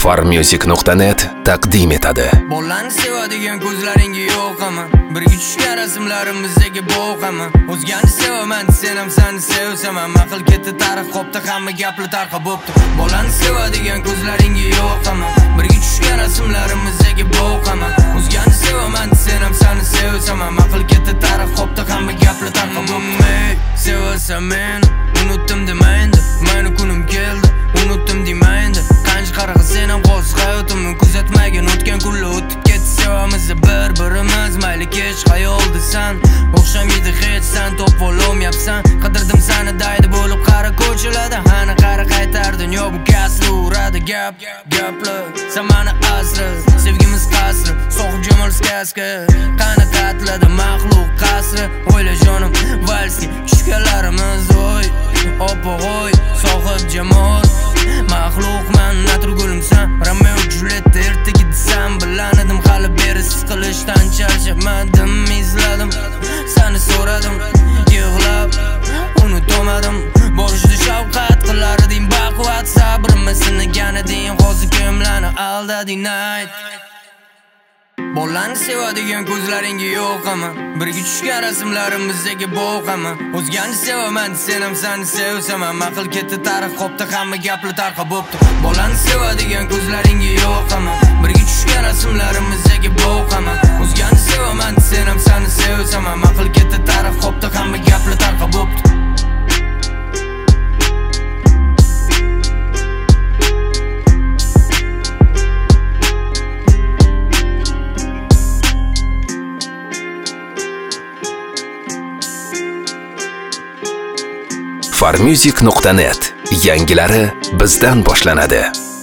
Farmusic.net taqdim etadi. Bolani sevadigan ko'zlaringa yo'qaman. Birga tushgan rasmlarimizdagi bo'qaman. O'zgani sevaman, sen ham seni sevsaman. Maqil ketdi tarix qopdi, hamma gapli tarqa bo'pti. Bolani sevadigan ko'zlaringa yo'qaman. Birga tushgan rasmlarimizdagi bo'qaman. O'zgani sevaman, sen ham seni sevsaman. Maqil ketdi tarix qopdi, hamma gapli tarqa bo'pti. Sevasan men, unutdim demaydi. Meni kunim keldi, unutdim demaydi. Qancha qarag'i sen ham qo'z hayotimni kuzatmagan, o'tgan kunlar o'tib ketdi. Sevamiz bir-birimiz, mayli kech xayolda san. O'xshamaydi hech san, top olmayapsan. Qidirdim seni daydi bo'lib qara ko'chalarda. Ana qara qaytar dunyo bu kasri uradi gaplar. Sen meni asra, sevgimiz qasri, so'qib jamol skaska. Qani qatladi maxluq qasri. O'yla jonim, valsga tushganlarimiz oy. Opo'g'oy, sohib jamol. Maxluqman, naturgulimsan. Romeo Juliet ertaga desam bilanadim. Hali beri siz qilishdan charchamadim. Izladim, seni so'radim, yig'lab unutmadim. Borishda shafqat qilar eding, baquvvat sabrimni sinagan eding. Hozir kimlarni aldading night. Bolani sevadigan ko'zlaringa yo'qaman. Birga tushgan rasmlarimizdagi bo'qaman. O'zgani sevaman, sen ham seni sevsaman. Maqil ketdi tarix qopdi, hamma gapli tarqa bo'pti. Bolani sevadigan ko'zlaringa yo'qaman. Birga tushgan rasmlarimizdagi bo'qaman. O'zgani sevaman, sen ham seni sevsaman. Maqil ketdi tarix qopdi, hamma gapli tarqa bo'pti. Farmusic.net yangilari bizdan boshlanadi.